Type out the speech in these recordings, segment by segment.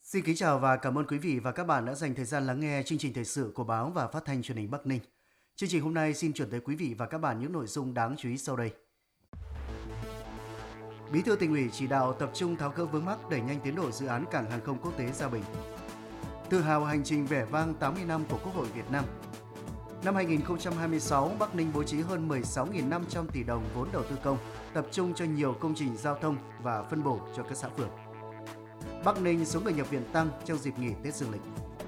Xin kính chào và cảm ơn quý vị và các bạn đã dành thời gian lắng nghe chương trình thời sự của báo và phát thanh truyền hình Bắc Ninh. Chương trình hôm nay xin chuyển tới quý vị và các bạn những nội dung đáng chú ý sau đây. Bí thư Tỉnh ủy chỉ đạo tập trung tháo gỡ vướng mắc đẩy nhanh tiến độ dự án cảng hàng không quốc tế Gia Bình. Tự hào hành trình vẻ vang 80 năm của Quốc hội Việt Nam. Năm 2026, Bắc Ninh bố trí hơn 16.500 tỷ đồng vốn đầu tư công, tập trung cho nhiều công trình giao thông và phân bổ cho các xã phường. Bắc Ninh số người nhập viện tăng trong dịp nghỉ Tết Dương lịch.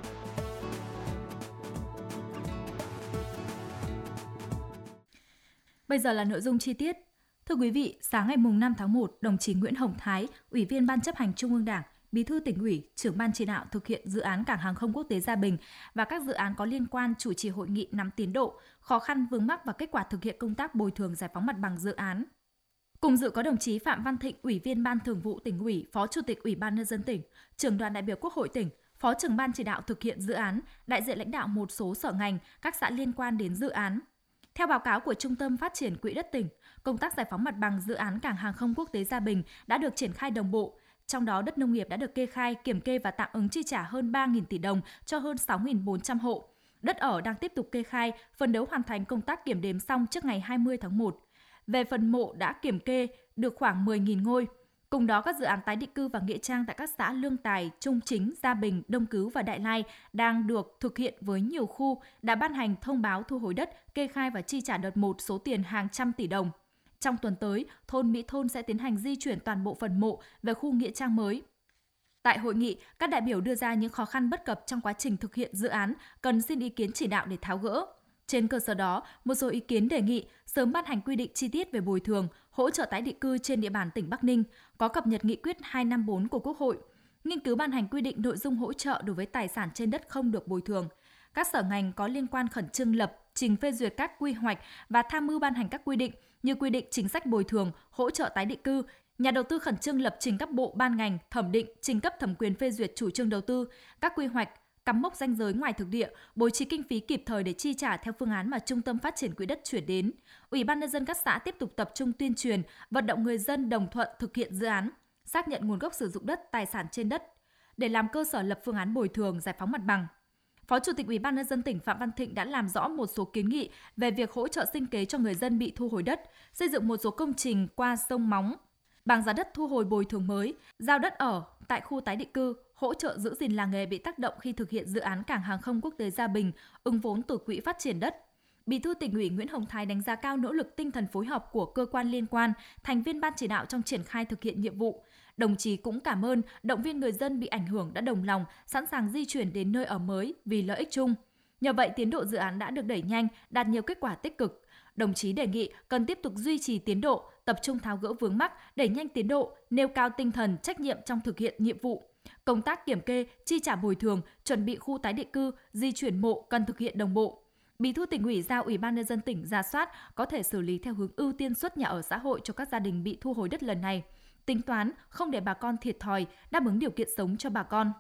Bây giờ là nội dung chi tiết. Thưa quý vị, sáng ngày 5 tháng 1, đồng chí Nguyễn Hồng Thái, Ủy viên Ban chấp hành Trung ương Đảng, Bí thư Tỉnh ủy, Trưởng ban chỉ đạo thực hiện dự án cảng hàng không quốc tế Gia Bình và các dự án có liên quan chủ trì hội nghị nắm tiến độ, khó khăn vướng mắc và kết quả thực hiện công tác bồi thường giải phóng mặt bằng dự án. Cùng dự có đồng chí Phạm Văn Thịnh, Ủy viên Ban Thường vụ Tỉnh ủy, Phó Chủ tịch Ủy ban Nhân dân tỉnh, Trưởng đoàn đại biểu Quốc hội tỉnh, Phó trưởng ban chỉ đạo thực hiện dự án, đại diện lãnh đạo một số sở ngành, các xã liên quan đến dự án. Theo báo cáo của Trung tâm Phát triển Quỹ đất tỉnh, công tác giải phóng mặt bằng dự án cảng hàng không quốc tế Gia Bình đã được triển khai đồng bộ. Trong đó, đất nông nghiệp đã được kê khai, kiểm kê và tạm ứng chi trả hơn 3.000 tỷ đồng cho hơn 6.400 hộ. Đất ở đang tiếp tục kê khai, phấn đấu hoàn thành công tác kiểm đếm xong trước ngày 20 tháng 1. Về phần mộ đã kiểm kê được khoảng 10.000 ngôi. Cùng đó, các dự án tái định cư và nghĩa trang tại các xã Lương Tài, Trung Chính, Gia Bình, Đông Cứu và Đại Lai đang được thực hiện với nhiều khu đã ban hành thông báo thu hồi đất, kê khai và chi trả đợt 1 số tiền hàng trăm tỷ đồng. Trong tuần tới, thôn Mỹ Thôn sẽ tiến hành di chuyển toàn bộ phần mộ về khu nghĩa trang mới. Tại hội nghị, các đại biểu đưa ra những khó khăn bất cập trong quá trình thực hiện dự án, cần xin ý kiến chỉ đạo để tháo gỡ. Trên cơ sở đó, một số ý kiến đề nghị sớm ban hành quy định chi tiết về bồi thường, hỗ trợ tái định cư trên địa bàn tỉnh Bắc Ninh, có cập nhật nghị quyết 254 của Quốc hội, nghiên cứu ban hành quy định nội dung hỗ trợ đối với tài sản trên đất không được bồi thường. Các sở ngành có liên quan khẩn trương lập, trình phê duyệt các quy hoạch và tham mưu ban hành các quy định như quy định chính sách bồi thường, hỗ trợ tái định cư. Nhà đầu tư khẩn trương lập trình các bộ ban ngành, thẩm định, trình cấp thẩm quyền phê duyệt chủ trương đầu tư, các quy hoạch, cắm mốc ranh giới ngoài thực địa, bố trí kinh phí kịp thời để chi trả theo phương án mà Trung tâm Phát triển Quỹ đất chuyển đến. Ủy ban Nhân dân các xã tiếp tục tập trung tuyên truyền, vận động người dân đồng thuận thực hiện dự án, xác nhận nguồn gốc sử dụng đất, tài sản trên đất, để làm cơ sở lập phương án bồi thường, giải phóng mặt bằng. Phó Chủ tịch Ủy ban Nhân dân tỉnh Phạm Văn Thịnh đã làm rõ một số kiến nghị về việc hỗ trợ sinh kế cho người dân bị thu hồi đất, xây dựng một số công trình qua sông Móng, bằng giá đất thu hồi bồi thường mới, giao đất ở tại khu tái định cư, hỗ trợ giữ gìn làng nghề bị tác động khi thực hiện dự án cảng hàng không quốc tế Gia Bình, ứng vốn từ Quỹ phát triển đất. Bí thư Tỉnh ủy Nguyễn Hồng Thái đánh giá cao nỗ lực tinh thần phối hợp của cơ quan liên quan, thành viên ban chỉ đạo trong triển khai thực hiện nhiệm vụ. Đồng chí cũng cảm ơn, động viên người dân bị ảnh hưởng đã đồng lòng, sẵn sàng di chuyển đến nơi ở mới vì lợi ích chung. Nhờ vậy, tiến độ dự án đã được đẩy nhanh, đạt nhiều kết quả tích cực. Đồng chí đề nghị cần tiếp tục duy trì tiến độ, tập trung tháo gỡ vướng mắc, đẩy nhanh tiến độ, nêu cao tinh thần trách nhiệm trong thực hiện nhiệm vụ. Công tác kiểm kê, chi trả bồi thường, chuẩn bị khu tái định cư, di chuyển mộ cần thực hiện đồng bộ. Bí thư Tỉnh ủy giao Ủy ban Nhân dân tỉnh rà soát có thể xử lý theo hướng ưu tiên suất nhà ở xã hội cho các gia đình bị thu hồi đất lần này. Tính toán không để bà con thiệt thòi, đáp ứng điều kiện sống cho bà con.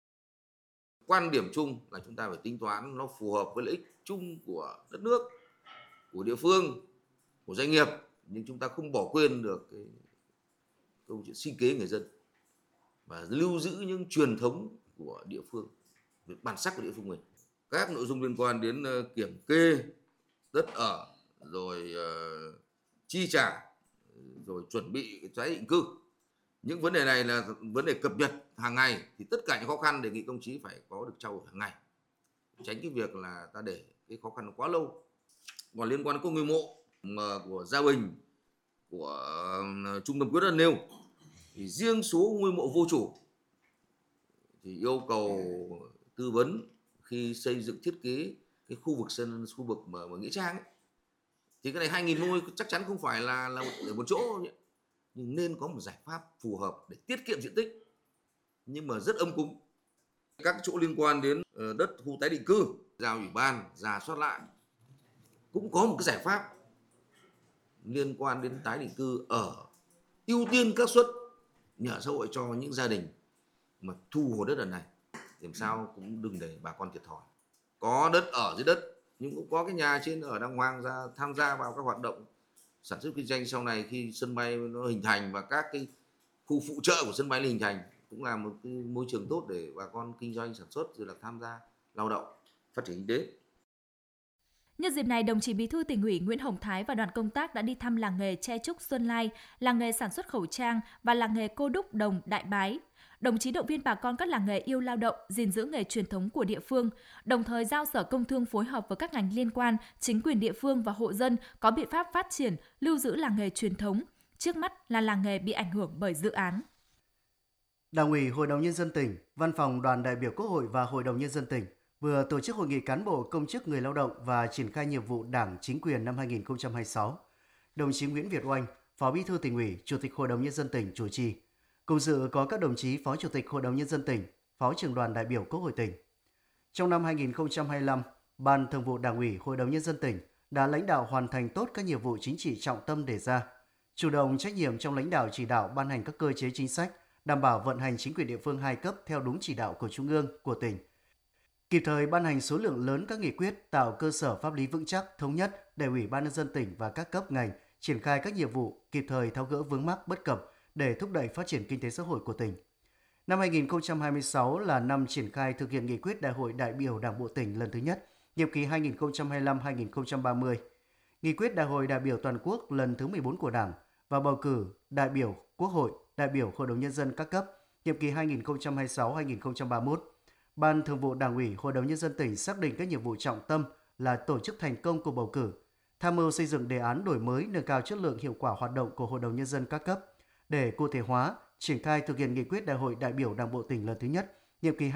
Quan điểm chung là chúng ta phải tính toán nó phù hợp với lợi ích chung của đất nước, của địa phương, của doanh nghiệp, nhưng chúng ta không bỏ quên được cái câu chuyện sinh kế người dân và lưu giữ những truyền thống của địa phương, bản sắc của địa phương mình. Các nội dung liên quan đến kiểm kê đất ở, rồi chi trả, rồi chuẩn bị tái định cư. Những vấn đề này là vấn đề cập nhật hàng ngày, thì tất cả những khó khăn đề nghị công chí phải có được trao đổi hàng ngày, tránh cái việc là ta để cái khó khăn quá lâu. Còn liên quan đến công nghệ mộ của Gia Bình, của Trung tâm Quỹ đất nêu, thì riêng số ngôi mộ vô chủ thì yêu cầu tư vấn khi xây dựng thiết kế cái khu vực mà nghĩa trang ấy. Thì cái này 2.000 ngôi chắc chắn không phải là ở một chỗ nhỉ? Nhưng nên có một giải pháp phù hợp để tiết kiệm diện tích nhưng mà rất âm cúng. Các chỗ liên quan đến đất khu tái định cư, giao ủy ban rà soát lại, cũng có một cái giải pháp liên quan đến tái định cư ở, ưu tiên các suất nhà ở xã hội cho những gia đình mà thu hồi đất lần này, làm sao cũng đừng để bà con thiệt thòi. Có đất ở dưới đất nhưng cũng có cái nhà trên ở đàng hoàng ra tham gia vào các hoạt động sản xuất kinh doanh sau này khi sân bay nó hình thành và các cái khu phụ trợ của sân bay nó hình thành, cũng là một cái môi trường tốt để bà con kinh doanh sản xuất rồi là tham gia lao động, phát triển kinh tế. Nhân dịp này, đồng chí Bí thư Tỉnh ủy Nguyễn Hồng Thái và đoàn công tác đã đi thăm làng nghề tre trúc Xuân Lai, làng nghề sản xuất khẩu trang và làng nghề cô đúc Đồng Đại Bái. Đồng chí động viên bà con các làng nghề yêu lao động, gìn giữ nghề truyền thống của địa phương, đồng thời giao Sở Công Thương phối hợp với các ngành liên quan, chính quyền địa phương và hộ dân có biện pháp phát triển, lưu giữ làng nghề truyền thống. Trước mắt là làng nghề bị ảnh hưởng bởi dự án. Đảng ủy, Hội đồng Nhân dân tỉnh, Văn phòng Đoàn đại biểu Quốc hội và Hội đồng Nhân dân tỉnh vừa tổ chức hội nghị cán bộ công chức người lao động và triển khai nhiệm vụ Đảng, chính quyền năm 2026. Đồng chí Nguyễn Việt Oanh, Phó Bí thư Tỉnh ủy, Chủ tịch Hội đồng Nhân dân tỉnh chủ trì. Cùng dự có các đồng chí Phó Chủ tịch Hội đồng Nhân dân tỉnh, Phó trưởng đoàn đại biểu Quốc hội tỉnh. Trong năm 2025, Ban Thường vụ Đảng ủy, Hội đồng Nhân dân tỉnh đã lãnh đạo hoàn thành tốt các nhiệm vụ chính trị trọng tâm đề ra, chủ động trách nhiệm trong lãnh đạo chỉ đạo ban hành các cơ chế chính sách, đảm bảo vận hành chính quyền địa phương hai cấp theo đúng chỉ đạo của Trung ương, của tỉnh. Kịp thời ban hành số lượng lớn các nghị quyết tạo cơ sở pháp lý vững chắc, thống nhất để Ủy ban Nhân dân tỉnh và các cấp ngành triển khai các nhiệm vụ, kịp thời tháo gỡ vướng mắc bất cập để thúc đẩy phát triển kinh tế xã hội của tỉnh. Năm 2026 là năm triển khai thực hiện nghị quyết Đại hội đại biểu Đảng bộ tỉnh lần thứ nhất, nhiệm kỳ 2025-2030, nghị quyết Đại hội đại biểu toàn quốc lần thứ 14 của Đảng và bầu cử đại biểu Quốc hội, đại biểu Hội đồng Nhân dân các cấp, nhiệm kỳ 2026-2031. Ban Thường vụ Đảng ủy, Hội đồng Nhân dân tỉnh xác định các nhiệm vụ trọng tâm là tổ chức thành công cuộc bầu cử, tham mưu xây dựng đề án đổi mới nâng cao chất lượng hiệu quả hoạt động của Hội đồng Nhân dân các cấp để cụ thể hóa, triển khai thực hiện nghị quyết Đại hội đại biểu Đảng bộ tỉnh lần thứ nhất, nhiệm kỳ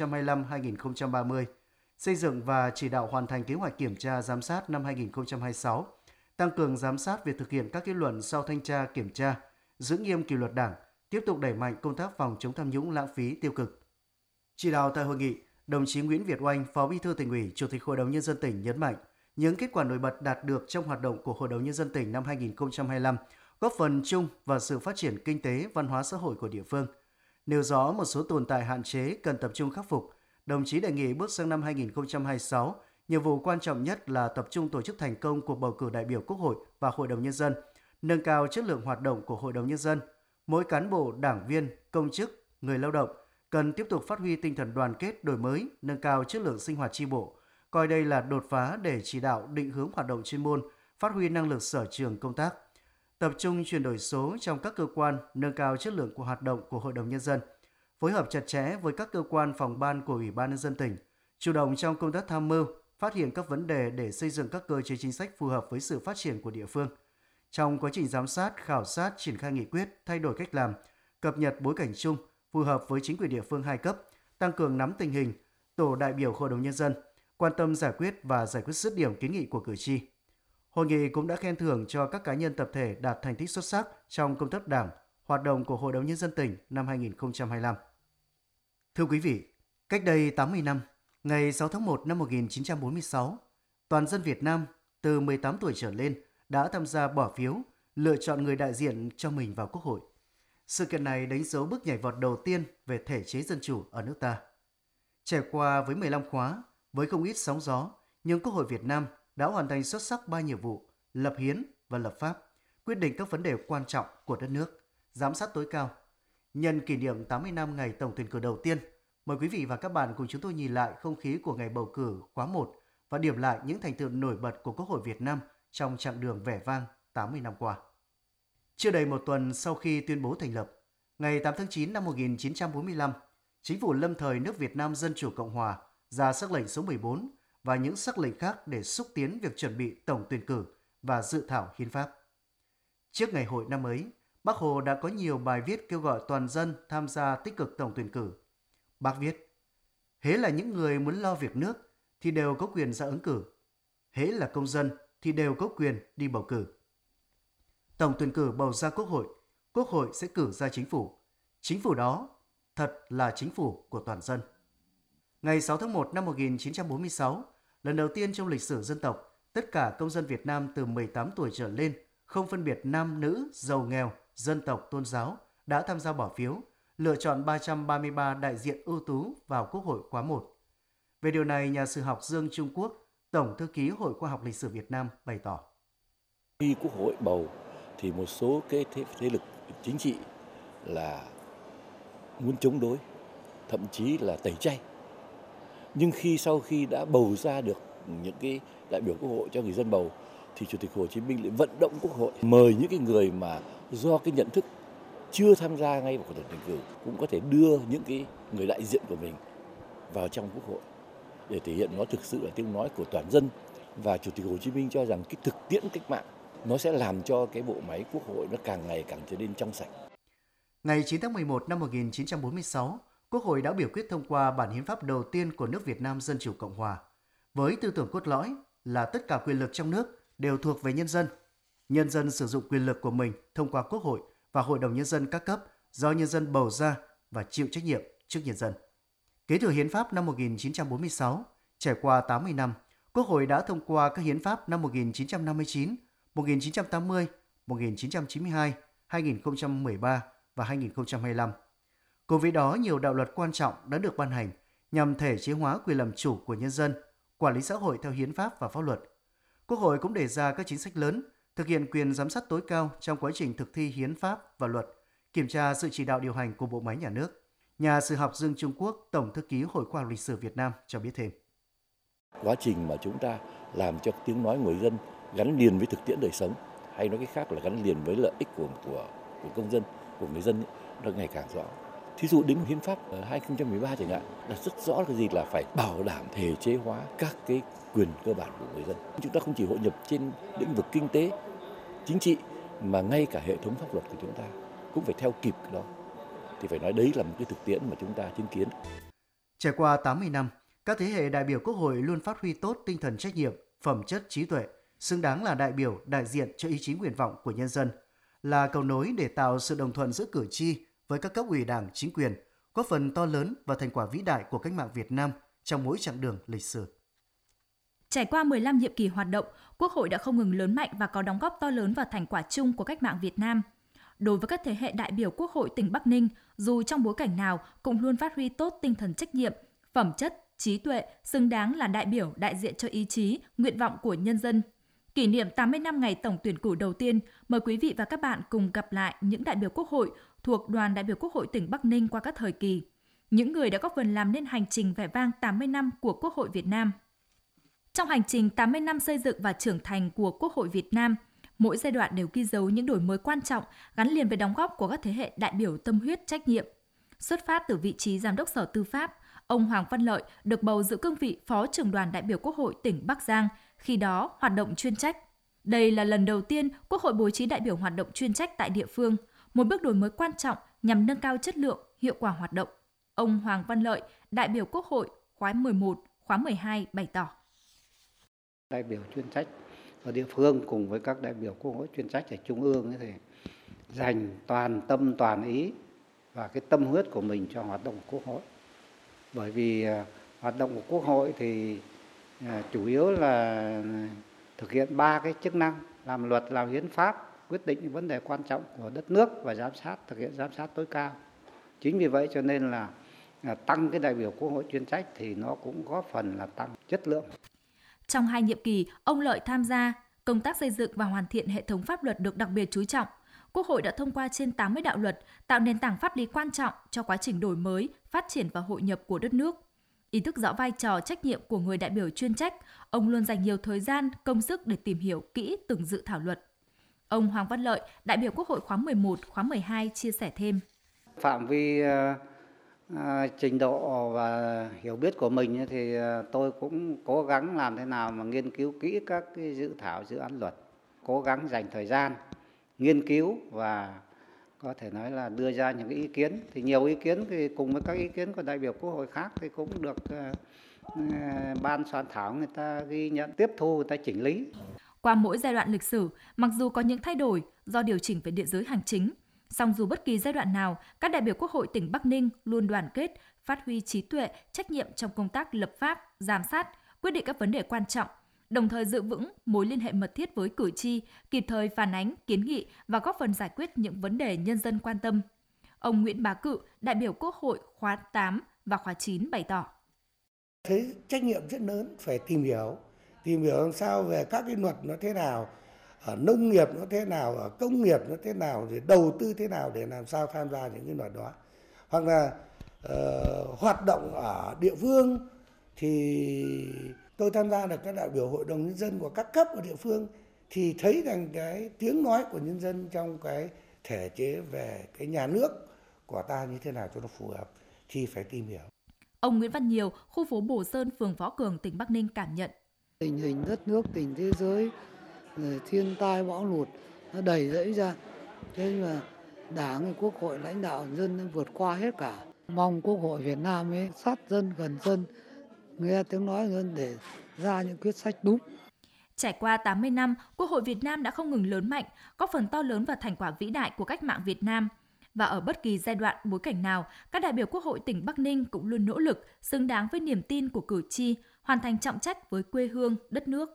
2025-2030, xây dựng và chỉ đạo hoàn thành kế hoạch kiểm tra giám sát năm 2026, tăng cường giám sát việc thực hiện các kết luận sau thanh tra kiểm tra, giữ nghiêm kỷ luật Đảng, tiếp tục đẩy mạnh công tác phòng chống tham nhũng lãng phí tiêu cực. Chỉ đạo tại hội nghị, đồng chí Nguyễn Việt Oanh, Phó Bí thư Tỉnh ủy, Chủ tịch Hội đồng Nhân dân tỉnh nhấn mạnh những kết quả nổi bật đạt được trong hoạt động của Hội đồng Nhân dân tỉnh năm 2025 góp phần chung vào sự phát triển kinh tế, văn hóa xã hội của địa phương. Nêu rõ một số tồn tại hạn chế cần tập trung khắc phục, đồng chí đề nghị bước sang năm 2026, nhiệm vụ quan trọng nhất là tập trung tổ chức thành công cuộc bầu cử đại biểu Quốc hội và Hội đồng Nhân dân, nâng cao chất lượng hoạt động của Hội đồng Nhân dân. Mỗi cán bộ, đảng viên, công chức, người lao động cần tiếp tục phát huy tinh thần đoàn kết, đổi mới, nâng cao chất lượng sinh hoạt chi bộ, coi đây là đột phá để chỉ đạo định hướng hoạt động chuyên môn, phát huy năng lực sở trường công tác. Tập trung chuyển đổi số trong các cơ quan, nâng cao chất lượng của hoạt động của Hội đồng Nhân dân, phối hợp chặt chẽ với các cơ quan phòng ban của Ủy ban Nhân dân tỉnh, chủ động trong công tác tham mưu, phát hiện các vấn đề để xây dựng các cơ chế chính sách phù hợp với sự phát triển của địa phương. Trong quá trình giám sát, khảo sát, triển khai nghị quyết, thay đổi cách làm, cập nhật bối cảnh chung, phù hợp với chính quyền địa phương hai cấp, tăng cường nắm tình hình, tổ đại biểu Hội đồng Nhân dân, quan tâm giải quyết và giải quyết dứt điểm kiến nghị của cử tri. Hội nghị cũng đã khen thưởng cho các cá nhân tập thể đạt thành tích xuất sắc trong công tác Đảng, hoạt động của Hội đồng Nhân dân tỉnh năm 2025. Thưa quý vị, cách đây 80 năm, ngày 6 tháng 1 năm 1946, toàn dân Việt Nam từ 18 tuổi trở lên đã tham gia bỏ phiếu, lựa chọn người đại diện cho mình vào Quốc hội. Sự kiện này đánh dấu bước nhảy vọt đầu tiên về thể chế dân chủ ở nước ta. Trải qua với 15 khóa, với không ít sóng gió, nhưng Quốc hội Việt Nam đã hoàn thành xuất sắc 3 nhiệm vụ: lập hiến và lập pháp, quyết định các vấn đề quan trọng của đất nước, giám sát tối cao. Nhân kỷ niệm 80 năm ngày tổng tuyển cử đầu tiên, mời quý vị và các bạn cùng chúng tôi nhìn lại không khí của ngày bầu cử khóa 1 và điểm lại những thành tựu nổi bật của Quốc hội Việt Nam trong chặng đường vẻ vang 80 năm qua. Chưa đầy một tuần sau khi tuyên bố thành lập, ngày 8 tháng 9 năm 1945, Chính phủ lâm thời nước Việt Nam Dân chủ Cộng hòa ra sắc lệnh số 14 và những sắc lệnh khác để xúc tiến việc chuẩn bị tổng tuyển cử và dự thảo hiến pháp. Trước ngày hội năm ấy, Bác Hồ đã có nhiều bài viết kêu gọi toàn dân tham gia tích cực tổng tuyển cử. Bác viết: hễ là những người muốn lo việc nước thì đều có quyền ra ứng cử, hễ là công dân thì đều có quyền đi bầu cử. Tổng tuyển cử bầu ra Quốc hội sẽ cử ra chính phủ đó thật là chính phủ của toàn dân. Ngày 6 tháng 1 năm 1946, lần đầu tiên trong lịch sử dân tộc, tất cả công dân Việt Nam từ 18 tuổi trở lên, không phân biệt nam, nữ, giàu, nghèo, dân tộc, tôn giáo, đã tham gia bỏ phiếu, lựa chọn 333 đại diện ưu tú vào Quốc hội khóa 1. Về điều này, nhà sử học Dương Trung Quốc, Tổng thư ký Hội Khoa học Lịch sử Việt Nam bày tỏ: khi Quốc hội bầu thì một số cái thế lực chính trị là muốn chống đối, thậm chí là tẩy chay. Nhưng sau khi đã bầu ra được những cái đại biểu Quốc hội cho người dân bầu, thì Chủ tịch Hồ Chí Minh lại vận động Quốc hội mời những cái người mà do cái nhận thức chưa tham gia ngay vào cuộc tổng tuyển cử cũng có thể đưa những cái người đại diện của mình vào trong Quốc hội để thể hiện nó thực sự là tiếng nói của toàn dân. Và Chủ tịch Hồ Chí Minh cho rằng cái thực tiễn cách mạng nó sẽ làm cho cái bộ máy Quốc hội nó càng ngày càng trở nên trong sạch. Ngày 9 tháng 11 năm 1946, Quốc hội đã biểu quyết thông qua bản hiến pháp đầu tiên của nước Việt Nam Dân Chủ Cộng Hòa, với tư tưởng cốt lõi là tất cả quyền lực trong nước đều thuộc về nhân dân. Nhân dân sử dụng quyền lực của mình thông qua Quốc hội và Hội đồng Nhân dân các cấp do nhân dân bầu ra và chịu trách nhiệm trước nhân dân. Kế thừa hiến pháp năm 1946, trải qua 80 năm, Quốc hội đã thông qua các hiến pháp năm 1959, 1980, 1992, 2013 và 2025. Cùng với đó, nhiều đạo luật quan trọng đã được ban hành nhằm thể chế hóa quyền làm chủ của nhân dân, quản lý xã hội theo hiến pháp và pháp luật. Quốc hội cũng đề ra các chính sách lớn, thực hiện quyền giám sát tối cao trong quá trình thực thi hiến pháp và luật, kiểm tra sự chỉ đạo điều hành của bộ máy nhà nước. Nhà sử học Dương Trung Quốc, Tổng thư ký Hội Khoa học Lịch sử Việt Nam cho biết thêm. Quá trình mà chúng ta làm cho tiếng nói người dân gắn liền với thực tiễn đời sống, hay nói cách khác là gắn liền với lợi ích của công dân, của người dân nó ngày càng rõ. Thí dụ đến hiến pháp 2013 chẳng hạn là rất rõ cái gì là phải bảo đảm thể chế hóa các cái quyền cơ bản của người dân. Chúng ta không chỉ hội nhập trên lĩnh vực kinh tế, chính trị mà ngay cả hệ thống pháp luật của chúng ta cũng phải theo kịp cái đó. Thì phải nói đấy là một cái thực tiễn mà chúng ta chứng kiến. Trải qua 80 năm, các thế hệ đại biểu Quốc hội luôn phát huy tốt tinh thần trách nhiệm, phẩm chất trí tuệ, xứng đáng là đại biểu đại diện cho ý chí nguyện vọng của nhân dân, là cầu nối để tạo sự đồng thuận giữa cử tri với các cấp ủy Đảng, chính quyền, góp phần to lớn vào thành quả vĩ đại của cách mạng Việt Nam trong mỗi chặng đường lịch sử. Trải qua 15 nhiệm kỳ hoạt động, Quốc hội đã không ngừng lớn mạnh và có đóng góp to lớn vào thành quả chung của cách mạng Việt Nam. Đối với các thế hệ đại biểu Quốc hội tỉnh Bắc Ninh, dù trong bối cảnh nào cũng luôn phát huy tốt tinh thần trách nhiệm, phẩm chất, trí tuệ, xứng đáng là đại biểu đại diện cho ý chí, nguyện vọng của nhân dân. Kỷ niệm 80 năm ngày tổng tuyển cử đầu tiên, mời quý vị và các bạn cùng gặp lại những đại biểu Quốc hội thuộc Đoàn đại biểu Quốc hội tỉnh Bắc Ninh qua các thời kỳ, những người đã góp phần làm nên hành trình vẻ vang 80 năm của Quốc hội Việt Nam. Trong hành trình 80 năm xây dựng và trưởng thành của Quốc hội Việt Nam, mỗi giai đoạn đều ghi dấu những đổi mới quan trọng gắn liền với đóng góp của các thế hệ đại biểu tâm huyết trách nhiệm. Xuất phát từ vị trí Giám đốc Sở Tư pháp, ông Hoàng Văn Lợi được bầu giữ cương vị Phó trưởng đoàn đại biểu Quốc hội tỉnh Bắc Giang, khi đó hoạt động chuyên trách. Đây là lần đầu tiên Quốc hội bố trí đại biểu hoạt động chuyên trách tại địa phương, một bước đổi mới quan trọng nhằm nâng cao chất lượng, hiệu quả hoạt động. Ông Hoàng Văn Lợi, đại biểu Quốc hội khóa 11, khóa 12 bày tỏ. Đại biểu chuyên trách ở địa phương cùng với các đại biểu Quốc hội chuyên trách ở trung ương thì dành toàn tâm toàn ý và cái tâm huyết của mình cho hoạt động của Quốc hội. Bởi vì hoạt động của Quốc hội thì chủ yếu là thực hiện 3 cái chức năng: làm luật, làm hiến pháp, quyết định những vấn đề quan trọng của đất nước và giám sát, thực hiện giám sát tối cao. Chính vì vậy cho nên là tăng cái đại biểu Quốc hội chuyên trách thì nó cũng góp phần là tăng chất lượng. Trong 2 nhiệm kỳ, ông Lợi tham gia, công tác xây dựng và hoàn thiện hệ thống pháp luật được đặc biệt chú trọng. Quốc hội đã thông qua trên 80 đạo luật, tạo nền tảng pháp lý quan trọng cho quá trình đổi mới, phát triển và hội nhập của đất nước. Ý thức rõ vai trò trách nhiệm của người đại biểu chuyên trách, ông luôn dành nhiều thời gian, công sức để tìm hiểu kỹ từng dự thảo luật. Ông Hoàng Văn Lợi, đại biểu Quốc hội khóa 11, khóa 12 chia sẻ thêm. Phạm vi trình độ và hiểu biết của mình thì tôi cũng cố gắng làm thế nào mà nghiên cứu kỹ các cái dự thảo dự án luật, cố gắng dành thời gian nghiên cứu và có thể nói là đưa ra những ý kiến. Thì nhiều ý kiến thì cùng với các ý kiến của đại biểu Quốc hội khác thì cũng được ban soạn thảo người ta ghi nhận, tiếp thu, người ta chỉnh lý. Qua mỗi giai đoạn lịch sử, mặc dù có những thay đổi do điều chỉnh về địa giới hành chính, song dù bất kỳ giai đoạn nào, các đại biểu Quốc hội tỉnh Bắc Ninh luôn đoàn kết, phát huy trí tuệ, trách nhiệm trong công tác lập pháp, giám sát, quyết định các vấn đề quan trọng, đồng thời giữ vững mối liên hệ mật thiết với cử tri, kịp thời phản ánh, kiến nghị và góp phần giải quyết những vấn đề nhân dân quan tâm. Ông Nguyễn Bá Cự, đại biểu Quốc hội khóa 8 và khóa 9 bày tỏ. Thế trách nhiệm rất lớn, phải tìm hiểu làm sao về các cái luật nó thế nào, ở nông nghiệp nó thế nào, ở công nghiệp nó thế nào, rồi đầu tư thế nào để làm sao tham gia những cái luật đó. hoặc là hoạt động ở địa phương, thì tôi tham gia được các đại biểu hội đồng nhân dân của các cấp ở địa phương, thì thấy rằng cái tiếng nói của nhân dân trong cái thể chế về cái nhà nước của ta như thế nào cho nó phù hợp thì phải tìm hiểu. Ông Nguyễn Văn Nhiều, khu phố Bồ Sơn, phường Võ Cường, tỉnh Bắc Ninh cảm nhận. Tình hình đất nước, tình thế giới, thiên tai bão lụt nó đầy rẫy ra. Thế mà Đảng, Quốc hội, lãnh đạo dân vượt qua hết cả. Mong Quốc hội Việt Nam ấy sát dân, gần dân, nghe tiếng nói dân để ra những quyết sách đúng. Trải qua 80 năm, Quốc hội Việt Nam đã không ngừng lớn mạnh, góp phần to lớn vào thành quả vĩ đại của cách mạng Việt Nam. Và ở bất kỳ giai đoạn, bối cảnh nào, các đại biểu Quốc hội tỉnh Bắc Ninh cũng luôn nỗ lực, xứng đáng với niềm tin của cử tri, hoàn thành trọng trách với quê hương, đất nước.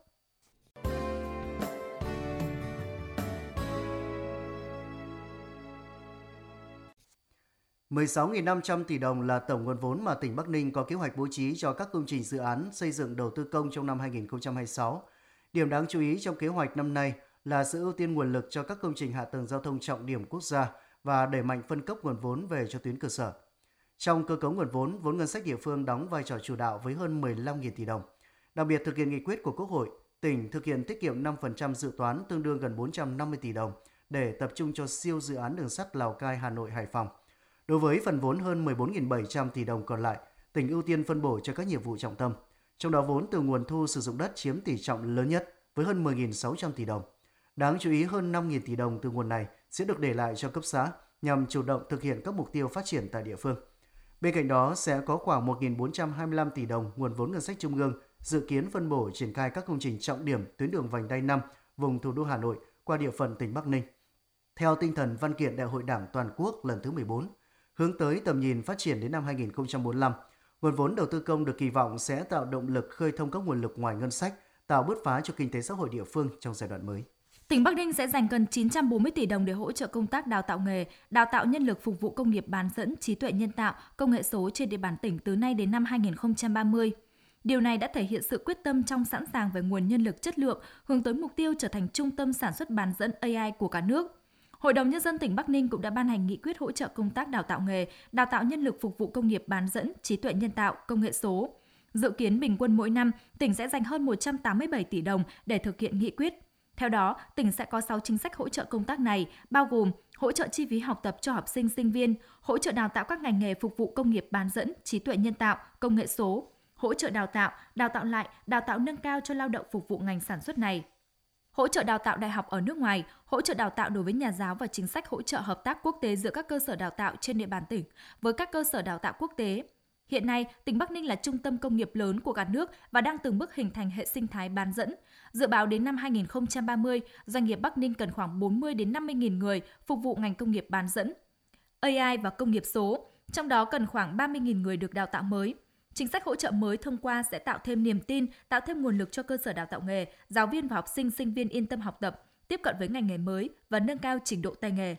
$16.500 tỷ đồng là tổng nguồn vốn mà tỉnh Bắc Ninh có kế hoạch bố trí cho các công trình dự án xây dựng đầu tư công trong năm 2026. Điểm đáng chú ý trong kế hoạch năm nay là sự ưu tiên nguồn lực cho các công trình hạ tầng giao thông trọng điểm quốc gia và đẩy mạnh phân cấp nguồn vốn về cho tuyến cơ sở. Trong cơ cấu nguồn vốn, vốn ngân sách địa phương đóng vai trò chủ đạo với hơn 15.000 tỷ đồng. Đặc biệt thực hiện nghị quyết của Quốc hội, tỉnh thực hiện tiết kiệm 5% dự toán tương đương gần 450 tỷ đồng để tập trung cho siêu dự án đường sắt Lào Cai, Hà Nội, Hải Phòng. Đối với phần vốn hơn 14.700 tỷ đồng còn lại, tỉnh ưu tiên phân bổ cho các nhiệm vụ trọng tâm. Trong đó vốn từ nguồn thu sử dụng đất chiếm tỷ trọng lớn nhất với hơn 10.600 tỷ đồng. Đáng chú ý hơn 5.000 tỷ đồng từ nguồn này sẽ được để lại cho cấp xã nhằm chủ động thực hiện các mục tiêu phát triển tại địa phương. Bên cạnh đó sẽ có khoảng 1.425 tỷ đồng nguồn vốn ngân sách trung ương dự kiến phân bổ triển khai các công trình trọng điểm tuyến đường vành đai 5 vùng thủ đô Hà Nội qua địa phận tỉnh Bắc Ninh. Theo tinh thần văn kiện Đại hội Đảng toàn quốc lần thứ 14, hướng tới tầm nhìn phát triển đến năm 2045, nguồn vốn đầu tư công được kỳ vọng sẽ tạo động lực khơi thông các nguồn lực ngoài ngân sách, tạo bứt phá cho kinh tế xã hội địa phương trong giai đoạn mới. Tỉnh Bắc Ninh sẽ dành gần 940 tỷ đồng để hỗ trợ công tác đào tạo nghề, đào tạo nhân lực phục vụ công nghiệp bán dẫn, trí tuệ nhân tạo, công nghệ số trên địa bàn tỉnh từ nay đến năm 2030. Điều này đã thể hiện sự quyết tâm trong sẵn sàng về nguồn nhân lực chất lượng, hướng tới mục tiêu trở thành trung tâm sản xuất bán dẫn AI của cả nước. Hội đồng Nhân dân tỉnh Bắc Ninh cũng đã ban hành nghị quyết hỗ trợ công tác đào tạo nghề, đào tạo nhân lực phục vụ công nghiệp bán dẫn, trí tuệ nhân tạo, công nghệ số. Dự kiến bình quân mỗi năm, tỉnh sẽ dành hơn 187 tỷ đồng để thực hiện nghị quyết. Theo đó, tỉnh sẽ có 6 chính sách hỗ trợ công tác này, bao gồm hỗ trợ chi phí học tập cho học sinh, sinh viên, hỗ trợ đào tạo các ngành nghề phục vụ công nghiệp bán dẫn, trí tuệ nhân tạo, công nghệ số, hỗ trợ đào tạo lại, đào tạo nâng cao cho lao động phục vụ ngành sản xuất này. Hỗ trợ đào tạo đại học ở nước ngoài, hỗ trợ đào tạo đối với nhà giáo và chính sách hỗ trợ hợp tác quốc tế giữa các cơ sở đào tạo trên địa bàn tỉnh với các cơ sở đào tạo quốc tế. Hiện nay, tỉnh Bắc Ninh là trung tâm công nghiệp lớn của cả nước và đang từng bước hình thành hệ sinh thái bán dẫn. Dự báo đến năm 2030, doanh nghiệp Bắc Ninh cần khoảng 40 đến 50.000 người phục vụ ngành công nghiệp bán dẫn. AI và công nghiệp số, trong đó cần khoảng 30.000 người được đào tạo mới. Chính sách hỗ trợ mới thông qua sẽ tạo thêm niềm tin, tạo thêm nguồn lực cho cơ sở đào tạo nghề, giáo viên và học sinh, sinh viên yên tâm học tập, tiếp cận với ngành nghề mới và nâng cao trình độ tay nghề.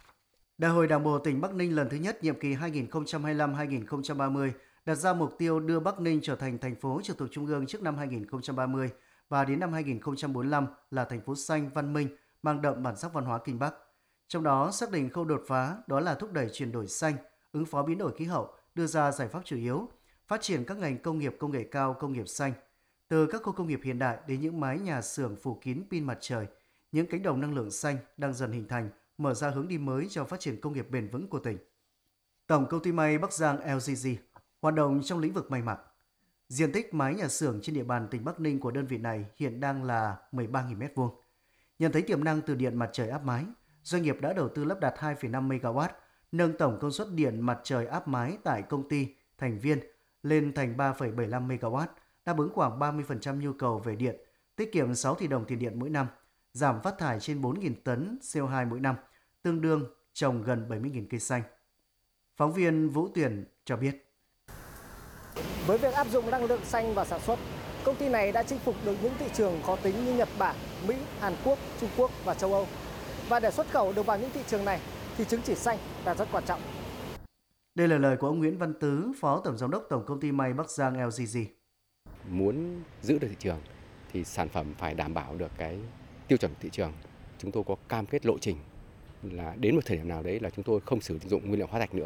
Đại hội Đảng bộ tỉnh Bắc Ninh lần thứ nhất nhiệm kỳ 2025-2030 đặt ra mục tiêu đưa Bắc Ninh trở thành thành phố trực thuộc Trung ương trước năm 2030 và đến năm 2045 là thành phố xanh, văn minh, mang đậm bản sắc văn hóa Kinh Bắc. Trong đó xác định khâu đột phá đó là thúc đẩy chuyển đổi xanh, ứng phó biến đổi khí hậu, đưa ra giải pháp chủ yếu, phát triển các ngành công nghiệp công nghệ cao, công nghiệp xanh, từ các khu công nghiệp hiện đại đến những mái nhà xưởng phủ kín pin mặt trời, những cánh đồng năng lượng xanh đang dần hình thành, mở ra hướng đi mới cho phát triển công nghiệp bền vững của tỉnh. Tổng công ty may Bắc Giang LGG hoạt động trong lĩnh vực may mặc. Diện tích mái nhà xưởng trên địa bàn tỉnh Bắc Ninh của đơn vị này hiện đang là 13.000 m2. Nhận thấy tiềm năng từ điện mặt trời áp mái, doanh nghiệp đã đầu tư lắp đặt 2,5 MW, nâng tổng công suất điện mặt trời áp mái tại công ty thành viên lên thành 3,75 MW, đáp ứng khoảng 30% nhu cầu về điện, tiết kiệm 6 tỷ đồng tiền điện mỗi năm, giảm phát thải trên 4.000 tấn CO2 mỗi năm, tương đương trồng gần 70.000 cây xanh. Phóng viên Vũ Tuyển cho biết. Với việc áp dụng năng lượng xanh vào sản xuất, công ty này đã chinh phục được những thị trường khó tính như Nhật Bản, Mỹ, Hàn Quốc, Trung Quốc và châu Âu. Và để xuất khẩu được vào những thị trường này thì chứng chỉ xanh là rất quan trọng. Đây là lời của ông Nguyễn Văn Tứ, Phó Tổng Giám đốc Tổng Công ty May Bắc Giang LGG. Muốn giữ được thị trường thì sản phẩm phải đảm bảo được cái tiêu chuẩn thị trường. Chúng tôi có cam kết lộ trình là đến một thời điểm nào đấy là chúng tôi không sử dụng nguyên liệu hóa thạch nữa,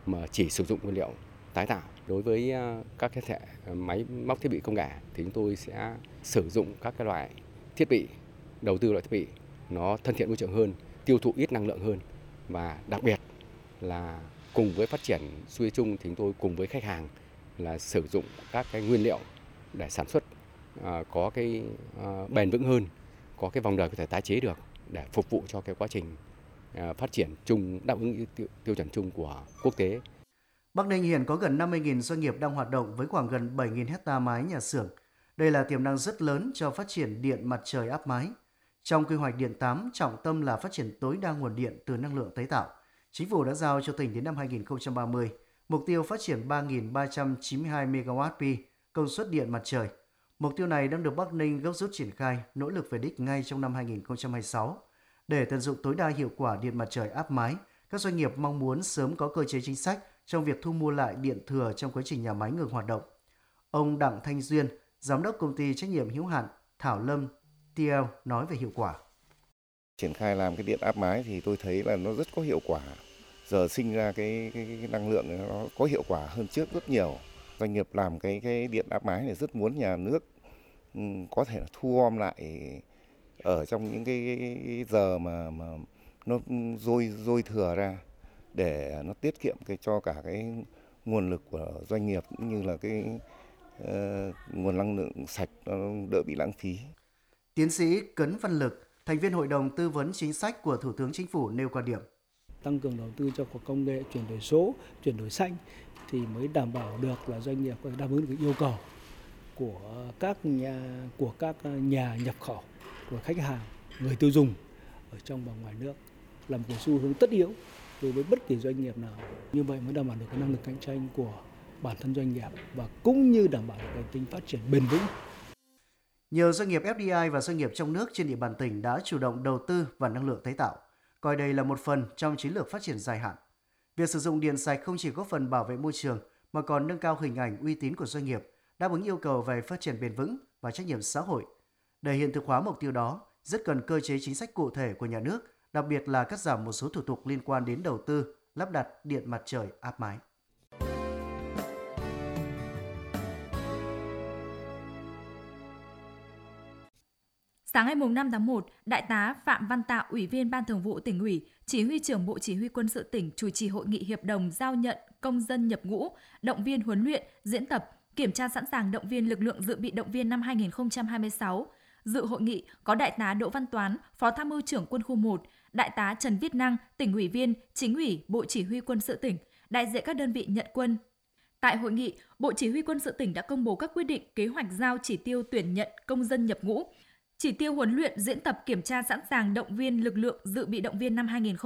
mà chỉ sử dụng nguyên liệu tái tạo. Đối với các cái hệ máy móc thiết bị công nghệ thì chúng tôi sẽ sử dụng các cái loại thiết bị, đầu tư loại thiết bị nó thân thiện môi trường hơn, tiêu thụ ít năng lượng hơn, và đặc biệt là cùng với phát triển xuôi chung thì chúng tôi cùng với khách hàng là sử dụng các cái nguyên liệu để sản xuất có cái bền vững hơn, có cái vòng đời có thể tái chế được để phục vụ cho cái quá trình phát triển chung, đáp ứng tiêu chuẩn chung của quốc tế. Bắc Ninh hiện có gần 50.000 doanh nghiệp đang hoạt động với khoảng gần 7.000 hectare mái nhà xưởng. Đây là tiềm năng rất lớn cho phát triển điện mặt trời áp mái. Trong quy hoạch điện 8, trọng tâm là phát triển tối đa nguồn điện từ năng lượng tái tạo. Chính phủ đã giao cho tỉnh đến năm 2030, mục tiêu phát triển 3.392 MWp công suất điện mặt trời. Mục tiêu này đang được Bắc Ninh gấp rút triển khai, nỗ lực về đích ngay trong năm 2026. Để tận dụng tối đa hiệu quả điện mặt trời áp mái, các doanh nghiệp mong muốn sớm có cơ chế chính sách trong việc thu mua lại điện thừa trong quá trình nhà máy ngừng hoạt động. Ông Đặng Thanh Duyên, Giám đốc Công ty Trách nhiệm hữu hạn Thảo Lâm TL nói về hiệu quả. Triển khai làm cái điện áp mái thì tôi thấy là nó rất có hiệu quả. Giờ sinh ra cái năng lượng nó có hiệu quả hơn trước rất nhiều. Doanh nghiệp làm cái điện áp mái này rất muốn nhà nước có thể thu gom lại ở trong những cái giờ mà nó dôi thừa ra để nó tiết kiệm cho cả cái nguồn lực của doanh nghiệp cũng như là cái nguồn năng lượng sạch nó đỡ bị lãng phí. Tiến sĩ Cấn Văn Lực, thành viên Hội đồng Tư vấn Chính sách của Thủ tướng Chính phủ nêu quan điểm. Tăng cường đầu tư cho công nghệ chuyển đổi số, chuyển đổi xanh thì mới đảm bảo được là doanh nghiệp có đáp ứng được yêu cầu của các nhà nhập khẩu, của khách hàng, người tiêu dùng ở trong và ngoài nước, là một cái xu hướng tất yếu đối với bất kỳ doanh nghiệp nào. Như vậy mới đảm bảo được cái năng lực cạnh tranh của bản thân doanh nghiệp và cũng như đảm bảo được cái tính phát triển bền vững. Nhiều doanh nghiệp FDI và doanh nghiệp trong nước trên địa bàn tỉnh đã chủ động đầu tư vào năng lượng tái tạo, coi đây là một phần trong chiến lược phát triển dài hạn. Việc sử dụng điện sạch không chỉ góp phần bảo vệ môi trường mà còn nâng cao hình ảnh uy tín của doanh nghiệp, đáp ứng yêu cầu về phát triển bền vững và trách nhiệm xã hội. Để hiện thực hóa mục tiêu đó, rất cần cơ chế chính sách cụ thể của nhà nước, đặc biệt là cắt giảm một số thủ tục liên quan đến đầu tư, lắp đặt điện mặt trời áp mái. Sáng ngày 5 tháng 1, Đại tá Phạm Văn Tạo, Ủy viên Ban Thường vụ Tỉnh ủy, Chỉ huy trưởng Bộ Chỉ huy Quân sự tỉnh chủ trì hội nghị hiệp đồng giao nhận công dân nhập ngũ, động viên huấn luyện, diễn tập, kiểm tra sẵn sàng động viên lực lượng dự bị động viên năm 2026. Dự hội nghị có Đại tá Đỗ Văn Toán, Phó Tham mưu trưởng Quân khu 1, Đại tá Trần Viết Năng, Tỉnh ủy viên, Chính ủy, Bộ Chỉ huy Quân sự tỉnh, đại diện các đơn vị nhận quân. Tại hội nghị, Bộ Chỉ huy Quân sự tỉnh đã công bố các quyết định kế hoạch giao chỉ tiêu tuyển nhận công dân nhập ngũ, chỉ tiêu huấn luyện, diễn tập, kiểm tra sẵn sàng động viên lực lượng dự bị động viên năm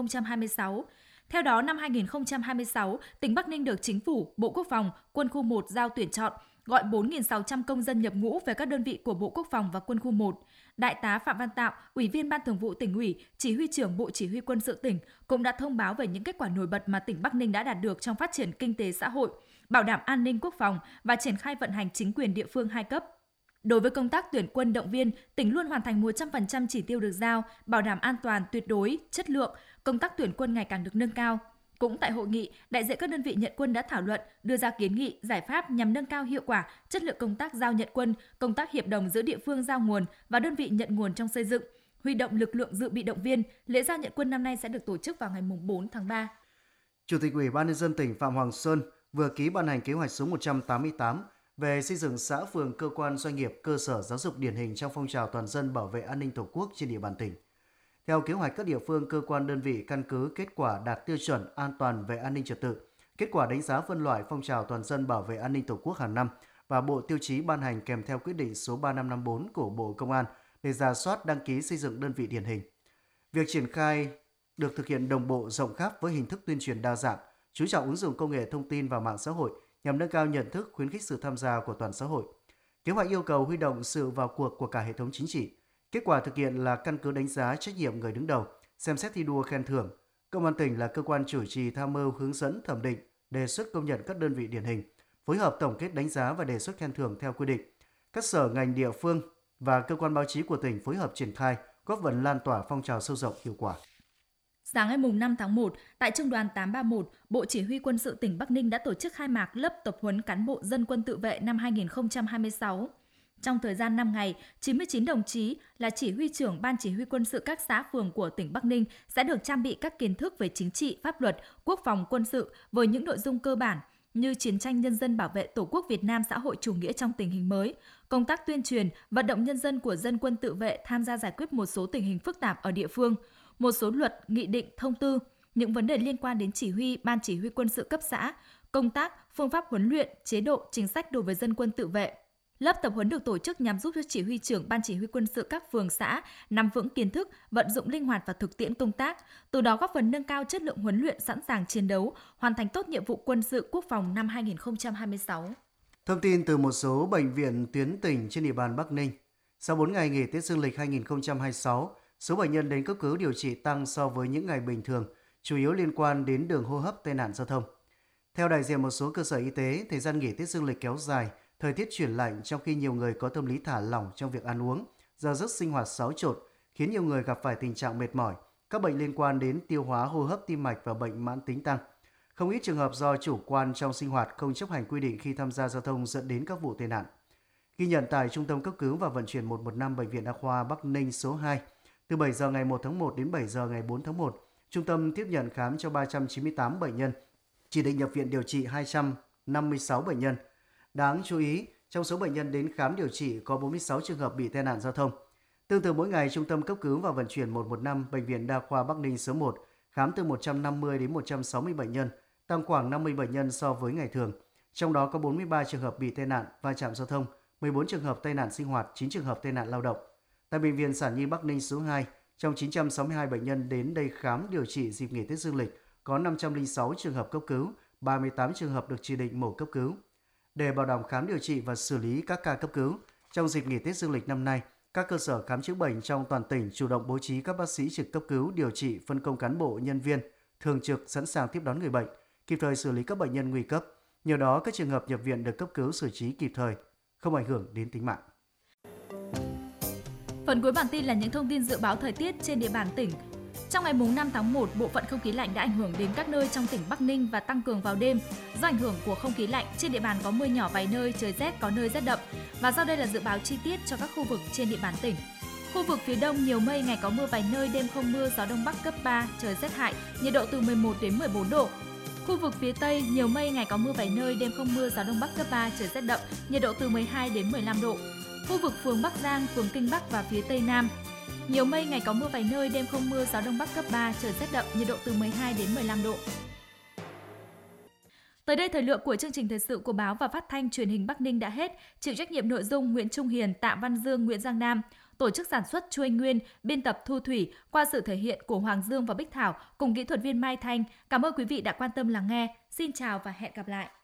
2026. Theo đó, năm 2026, tỉnh Bắc Ninh được Chính phủ, Bộ Quốc phòng, Quân khu 1 giao tuyển chọn, gọi 4.600 công dân nhập ngũ về các đơn vị của Bộ Quốc phòng và Quân khu 1. Đại tá Phạm Văn Tạo, Ủy viên Ban Thường vụ Tỉnh ủy, Chỉ huy trưởng Bộ Chỉ huy Quân sự tỉnh cũng đã thông báo về những kết quả nổi bật mà tỉnh Bắc Ninh đã đạt được trong phát triển kinh tế xã hội, bảo đảm an ninh quốc phòng và triển khai vận hành chính quyền địa phương hai cấp. Đối với công tác tuyển quân động viên, tỉnh luôn hoàn thành 100% chỉ tiêu được giao, bảo đảm an toàn tuyệt đối, chất lượng, công tác tuyển quân ngày càng được nâng cao. Cũng tại hội nghị, đại diện các đơn vị nhận quân đã thảo luận, đưa ra kiến nghị, giải pháp nhằm nâng cao hiệu quả, chất lượng công tác giao nhận quân, công tác hiệp đồng giữa địa phương giao nguồn và đơn vị nhận nguồn trong xây dựng, huy động lực lượng dự bị động viên. Lễ giao nhận quân năm nay sẽ được tổ chức vào ngày 4 tháng 3. Chủ tịch Ủy ban nhân dân tỉnh Phạm Hoàng Sơn vừa ký ban hành kế hoạch số 188 về xây dựng xã phường, cơ quan, doanh nghiệp, cơ sở giáo dục điển hình trong phong trào toàn dân bảo vệ an ninh Tổ quốc trên địa bàn tỉnh. Theo kế hoạch, các địa phương, cơ quan, đơn vị căn cứ kết quả đạt tiêu chuẩn an toàn về an ninh trật tự, kết quả đánh giá phân loại phong trào toàn dân bảo vệ an ninh Tổ quốc hàng năm và bộ tiêu chí ban hành kèm theo quyết định số 3554 của Bộ Công an để rà soát đăng ký xây dựng đơn vị điển hình. Việc triển khai được thực hiện đồng bộ, rộng khắp với hình thức tuyên truyền đa dạng, chú trọng ứng dụng công nghệ thông tin và mạng xã hội nhằm nâng cao nhận thức, khuyến khích sự tham gia của toàn xã hội. Kế hoạch yêu cầu huy động sự vào cuộc của cả hệ thống chính trị. Kết quả thực hiện là căn cứ đánh giá trách nhiệm người đứng đầu, xem xét thi đua khen thưởng. Công an tỉnh là cơ quan chủ trì tham mưu, hướng dẫn, thẩm định, đề xuất công nhận các đơn vị điển hình, phối hợp tổng kết đánh giá và đề xuất khen thưởng theo quy định. Các sở ngành địa phương và cơ quan báo chí của tỉnh phối hợp triển khai, góp phần lan tỏa phong trào sâu rộng hiệu quả. Sáng ngày 5 tháng 1, tại Trung đoàn 831, Bộ Chỉ huy Quân sự tỉnh Bắc Ninh đã tổ chức khai mạc lớp tập huấn cán bộ dân quân tự vệ năm 2026. Trong thời gian 5 ngày, 99 đồng chí là chỉ huy trưởng Ban Chỉ huy Quân sự các xã phường của tỉnh Bắc Ninh sẽ được trang bị các kiến thức về chính trị, pháp luật, quốc phòng, quân sự với những nội dung cơ bản như chiến tranh nhân dân bảo vệ Tổ quốc Việt Nam xã hội chủ nghĩa trong tình hình mới, công tác tuyên truyền, vận động nhân dân của dân quân tự vệ tham gia giải quyết một số tình hình phức tạp ở địa phương, một số luật, nghị định, thông tư, những vấn đề liên quan đến chỉ huy, Ban Chỉ huy Quân sự cấp xã, công tác, phương pháp huấn luyện, chế độ, chính sách đối với dân quân tự vệ. Lớp tập huấn được tổ chức nhằm giúp cho chỉ huy trưởng Ban Chỉ huy Quân sự các phường xã nắm vững kiến thức, vận dụng linh hoạt và thực tiễn công tác, từ đó góp phần nâng cao chất lượng huấn luyện sẵn sàng chiến đấu, hoàn thành tốt nhiệm vụ quân sự quốc phòng năm 2026. Thông tin từ một số bệnh viện tuyến tỉnh trên địa bàn Bắc Ninh. Sau 4 ngày nghỉ Tết Dương lịch 2026, số bệnh nhân đến cấp cứu điều trị tăng so với những ngày bình thường, chủ yếu liên quan đến đường hô hấp, tai nạn giao thông. Theo đại diện một số cơ sở y tế, thời gian nghỉ Tết Dương lịch kéo dài, thời tiết chuyển lạnh trong khi nhiều người có tâm lý thả lỏng trong việc ăn uống, giờ giấc sinh hoạt xáo trộn, khiến nhiều người gặp phải tình trạng mệt mỏi, các bệnh liên quan đến tiêu hóa, hô hấp, tim mạch và bệnh mãn tính tăng. Không ít trường hợp do chủ quan trong sinh hoạt, không chấp hành quy định khi tham gia giao thông dẫn đến các vụ tai nạn. Ghi nhận tại Trung tâm Cấp cứu và Vận chuyển 115 Bệnh viện Đa khoa Bắc Ninh số 2, từ 7 giờ ngày 1 tháng 1 đến 7 giờ ngày 4 tháng 1, trung tâm tiếp nhận khám cho 398 bệnh nhân, chỉ định nhập viện điều trị 256 bệnh nhân. Đáng chú ý, trong số bệnh nhân đến khám điều trị có 46 trường hợp bị tai nạn giao thông. Tương tự mỗi ngày, Trung tâm Cấp cứu và Vận chuyển 115 Bệnh viện Đa khoa Bắc Ninh số 1 khám từ 150 đến 160 bệnh nhân, tăng khoảng 50 bệnh nhân so với ngày thường. Trong đó có 43 trường hợp bị tai nạn va chạm giao thông, 14 trường hợp tai nạn sinh hoạt, 9 trường hợp tai nạn lao động. Tại Bệnh viện Sản Nhi Bắc Ninh số 2, trong 962 bệnh nhân đến đây khám điều trị dịp nghỉ Tết Dương lịch, có 506 trường hợp cấp cứu, 38 trường hợp được chỉ định mổ cấp cứu. Để bảo đảm khám điều trị và xử lý các ca cấp cứu, trong dịp nghỉ Tết Dương lịch năm nay, các cơ sở khám chữa bệnh trong toàn tỉnh chủ động bố trí các bác sĩ trực cấp cứu điều trị, phân công cán bộ, nhân viên thường trực sẵn sàng tiếp đón người bệnh, kịp thời xử lý các bệnh nhân nguy cấp. Nhờ đó, các trường hợp nhập viện được cấp cứu xử trí kịp thời, không ảnh hưởng đến tính mạng. Phần cuối bản tin là những thông tin dự báo thời tiết trên địa bàn tỉnh. Trong ngày 5 tháng 1, bộ phận không khí lạnh đã ảnh hưởng đến các nơi trong tỉnh Bắc Ninh và tăng cường vào đêm. Do ảnh hưởng của không khí lạnh, trên địa bàn có mưa nhỏ vài nơi, trời rét, có nơi rét đậm. Và sau đây là dự báo chi tiết cho các khu vực trên địa bàn tỉnh. Khu vực phía Đông nhiều mây, ngày có mưa vài nơi, đêm không mưa, gió Đông Bắc cấp 3, trời rét hại, nhiệt độ từ 11 đến 14 độ. Khu vực phía Tây nhiều mây, ngày có mưa vài nơi, đêm không mưa, gió Đông Bắc cấp 3, trời rét đậm, nhiệt độ từ 12 đến 15 độ. Khu vực phường Bắc Giang, phường Kinh Bắc và phía Tây Nam nhiều mây, ngày có mưa vài nơi, đêm không mưa, gió Đông Bắc cấp 3, trời rét đậm, nhiệt độ từ 12 đến 15 độ. Tới đây thời lượng của chương trình thời sự của báo và phát thanh truyền hình Bắc Ninh đã hết. Chịu trách nhiệm nội dung Nguyễn Trung Hiền, Tạ Văn Dương, Nguyễn Giang Nam. Tổ chức sản xuất Chu Anh Nguyên, biên tập Thu Thủy, qua sự thể hiện của Hoàng Dương và Bích Thảo cùng kỹ thuật viên Mai Thanh. Cảm ơn quý vị đã quan tâm lắng nghe. Xin chào và hẹn gặp lại.